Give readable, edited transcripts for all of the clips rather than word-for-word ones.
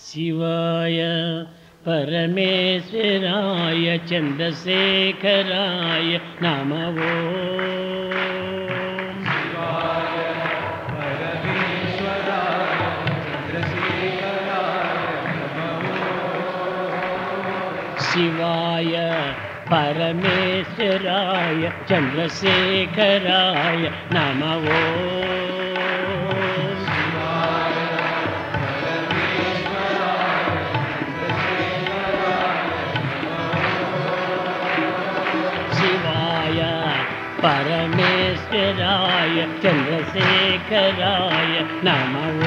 शिवाय परमेश्वराय चंद्रशेखराय नमः। शिवाय परमेश्वराय चंद्रशेखराय नमः। शिवाय परमेश्वराय चंद्रशेखराय नमः। परमेश्वराय चंद्रशेखराय नमः।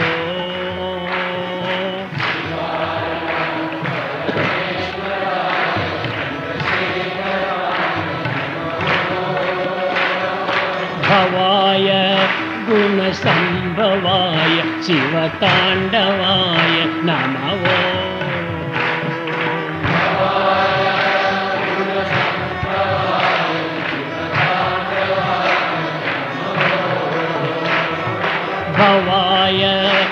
भवाय गुणसंभवाय शिवतांडवाय नमः। भवाय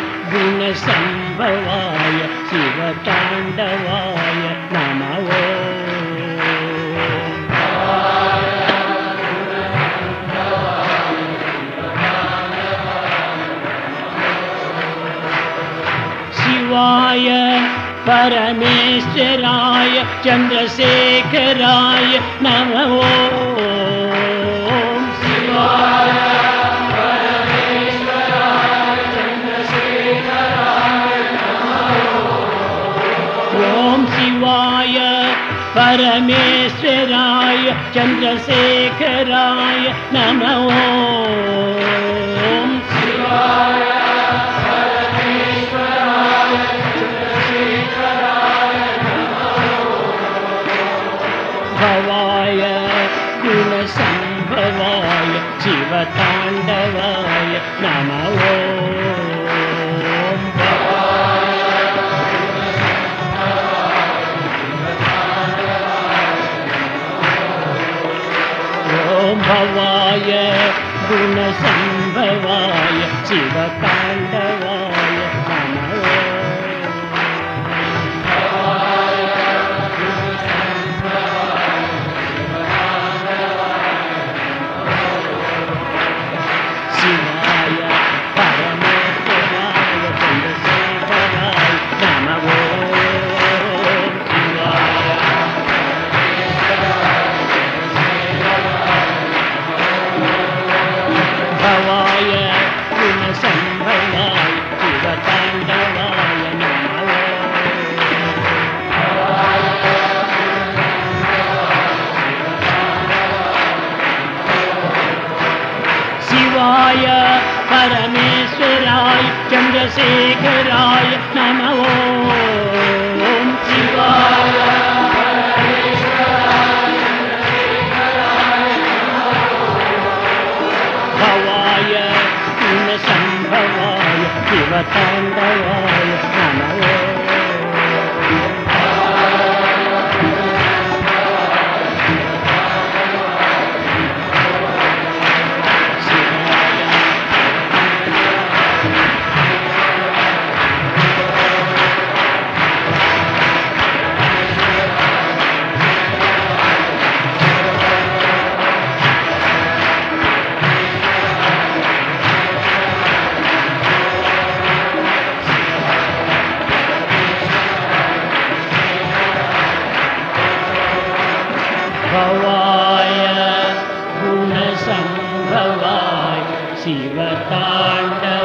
गुणसंभवाय शिवतांडवाय नमः। शिवाय परमेश्वराय चंद्रशेखराय नमः। शिवाय शिवाय परमेश्वराय चंद्रशेखराय नमः। शिवाय परमेश्वराय चंद्रशेखराय नमः। भवाय गुणसंभवाय शिवतांडवाय नमः। भवाय गुणसंभवाय शिवतांडवाय नमः। शिवाय परमेश्वराय चंद्रशेखराय नमः। भवाय गुणसंभवाय शिवतांडवाय नमः। शिवाय परमेश्वराय चंद्रशेखराय नमः। शिवाय भवाय गुणसंभवाय शिवतांडवाय नमः। भवाय गुणसंभवाय शिवतांडवाय